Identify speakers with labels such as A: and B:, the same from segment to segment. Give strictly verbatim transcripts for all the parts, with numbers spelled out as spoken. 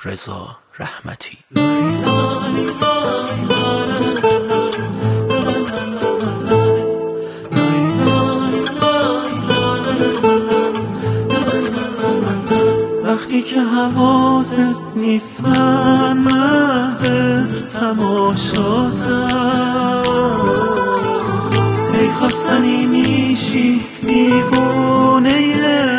A: رضا رحمتی.
B: وقتی که حواست نیست من محو تماشاتم، ای خواستنی میشی دیوونه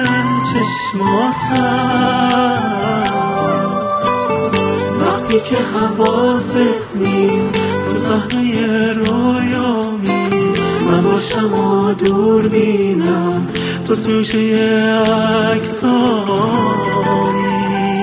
B: چشماتم. وقتی که حواست نیست تو صحنه رویامی، من باشم و دور بینم تو سوژه عکسانی.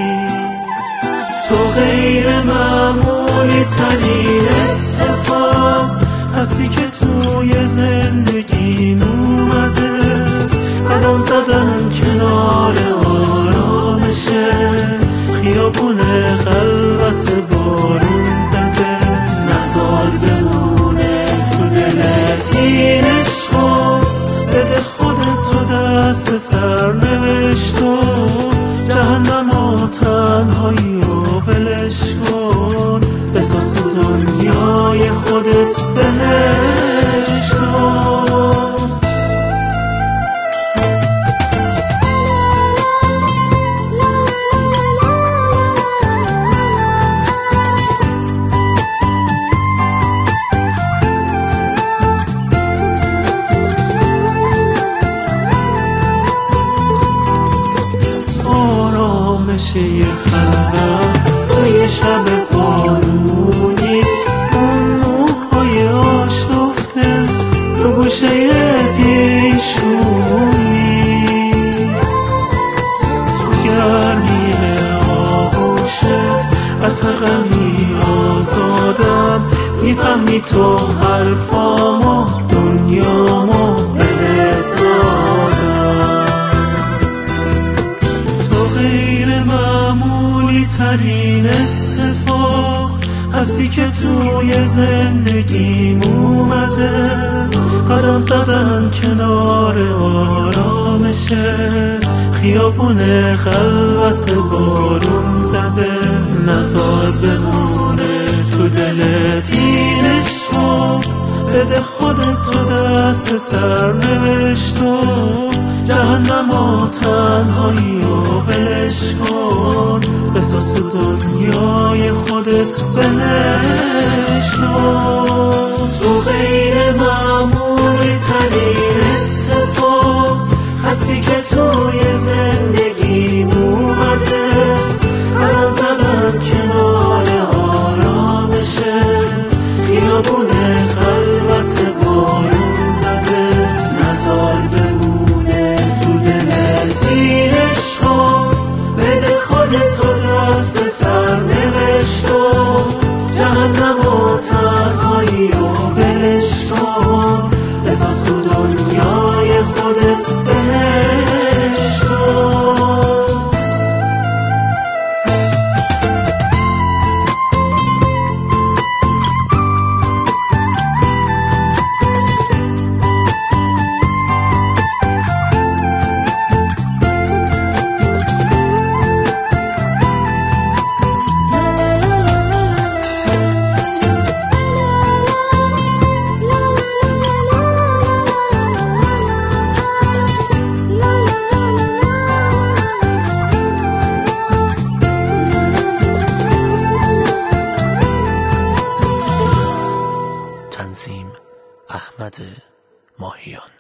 B: تو غیر معمولی ترین اتفاق هستی که توی زندگیم اومده. قدم زدن کنار آرامشت، خیابون خلوت بارون زده. نزار بمونه تو دلت این عشقا، بده خودتو دست سر نوشتو. جهنم و تنهایی رو ولش کن، بساز تو دنیای خودت بهشتو. یه خلوت توی شب بارونی، اون موهای آشفته رو گوشه پیشونی. گرمی آغوشت از هر غمی آزادم، میفهمی تو حرفامو دنیامو بهت دادم. تو غیر معمولی ترین اتفاق هستی که توی زندگیم اومده. قدم زدن کنار آرامشت، خیابون خلوت بارون زده. نزار بمونه تو دلت این عشقا، بده خودتو دست سر نوشتو. جهنم و تنهایی رو ولش کن، بساز تو دنیای خودت بهشتو. تو غیر معمولی ترین اتفاق هستی که توی زندگیم اومده. قدم زدن کنار آرامشت، خیابون خلوت بارون زده. نزار بمونه تو دلت این عشقا، بده خودتو دست سر نوشتو. جهنم و تنهایی رو ولش کن، بساز تو دنیای خودت بهشتو.
A: تنظیم احمد ماهیان.